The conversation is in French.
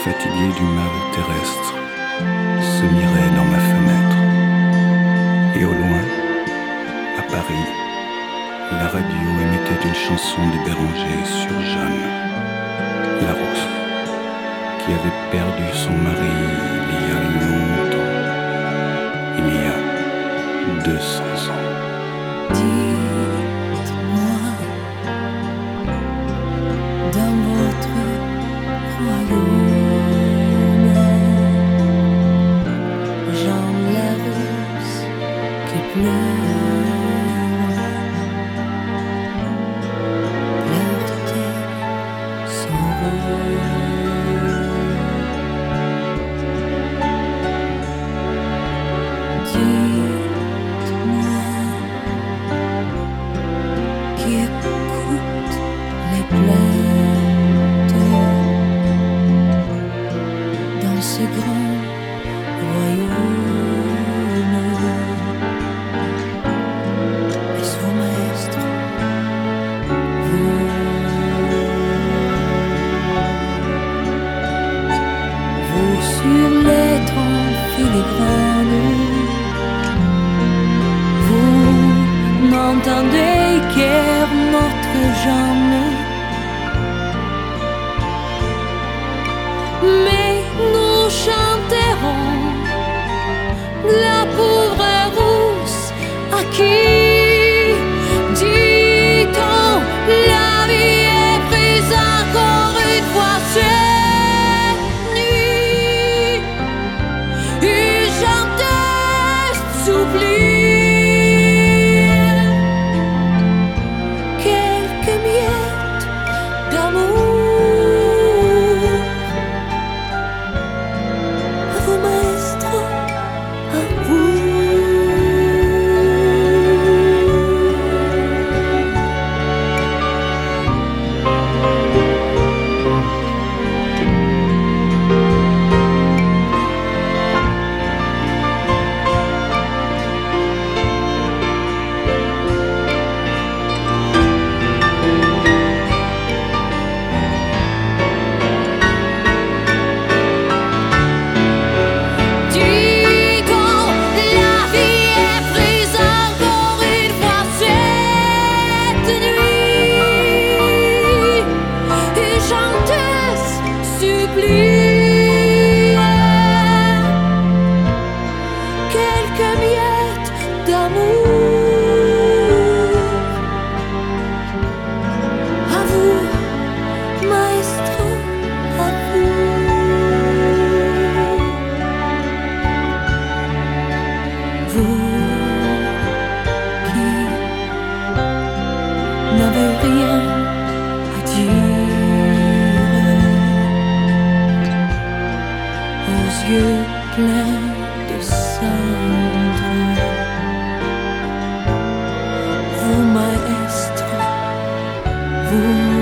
fatigué du mal terrestre, se mirait dans ma fenêtre. Et au loin, à Paris, la radio émettait une chanson de Béranger sur Jeanne, la rousse, qui avait perdu son mari il y a longtemps, il y a 200 ans. Dites-moi, dans votre royaume, Jeanne la rousse qui pleure, pleure-t-elle son rôle? Dites-moi, qui écoute les plaintes dans ce grand royaume. Est-ce vos maîtres, vous sur les troncs filigranes, vous n'entendez qu'hier notre Jeanne, mais nous chanterons la pauvre rousse à qui dit-on la vie est prise encore une fois cette nuit. Une chanteuse s'oublie quelques miettes d'amour à vos maîtres, à vous. Dit-on, la vie est prise encore une fois cette nuit. Une chanteuse supplie quelques miettes d'amour à vous, maestro, à vous. Vous qui n'avez rien à dire, aux yeux pleins de cendres, vous maestro, vous